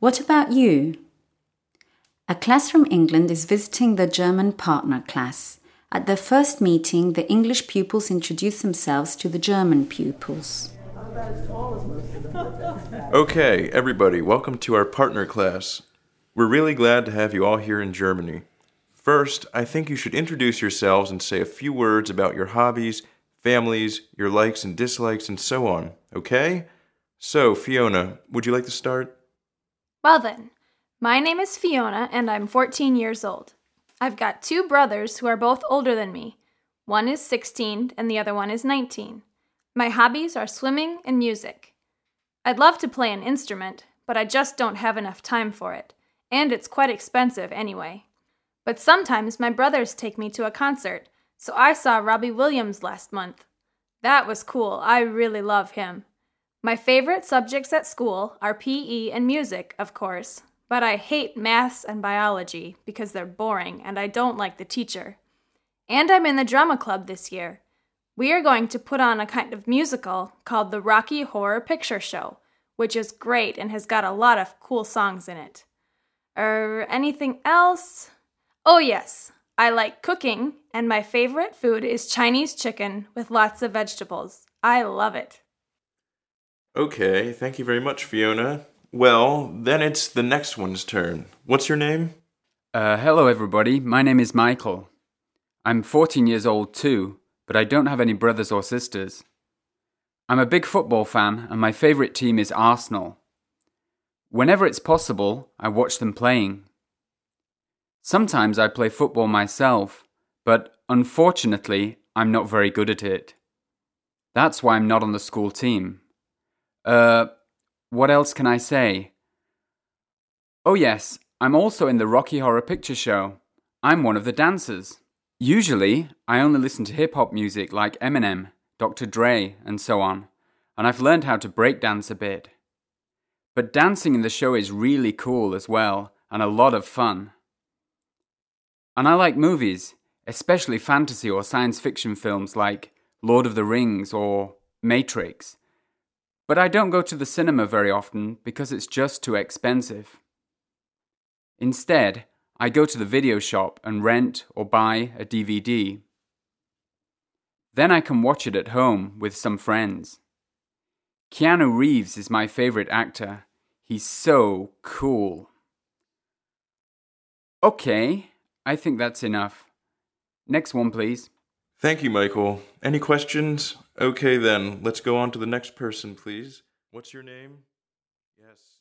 What about you? A class from England is visiting the German partner class. At their first meeting, the English pupils introduce themselves to the German pupils. Okay, everybody, welcome to our partner class. We're really glad to have you all here in Germany. First, I think you should introduce yourselves and say a few words about your hobbies, families, your likes and dislikes, and so on, okay? So, Fiona, would you like to start? Well then, my name is Fiona and I'm 14 years old. I've got two brothers who are both older than me. One is 16 and the other one is 19. My hobbies are swimming and music. I'd love to play an instrument, but I just don't have enough time for it, and it's quite expensive anyway. But sometimes my brothers take me to a concert, so I saw Robbie Williams last month. That was cool. I really love him. My favorite subjects at school are PE and music, of course, but I hate maths and biology because they're boring and I don't like the teacher. And I'm in the drama club this year. We are going to put on a kind of musical called the Rocky Horror Picture Show, which is great and has got a lot of cool songs in it. Anything else? Oh yes, I like cooking, and my favorite food is Chinese chicken with lots of vegetables. I love it. Okay, thank you very much, Fiona. Well, then it's the next one's turn. What's your name? Hello everybody, my name is Michael. I'm 14 years old too, but I don't have any brothers or sisters. I'm a big football fan, and my favourite team is Arsenal. Whenever it's possible, I watch them playing. Sometimes I play football myself, but unfortunately, I'm not very good at it. That's why I'm not on the school team. What else can I say? Oh yes, I'm also in the Rocky Horror Picture Show. I'm one of the dancers. Usually, I only listen to hip-hop music like Eminem, Dr. Dre, and so on, and I've learned how to breakdance a bit. But dancing in the show is really cool as well, and a lot of fun. And I like movies, especially fantasy or science fiction films like Lord of the Rings or Matrix. But I don't go to the cinema very often because it's just too expensive. Instead, I go to the video shop and rent or buy a DVD. Then I can watch it at home with some friends. Keanu Reeves is my favorite actor. He's so cool. Okay, I think that's enough. Next one, please. Thank you, Michael. Any questions? Okay then, let's go on to the next person, please. What's your name? Yes.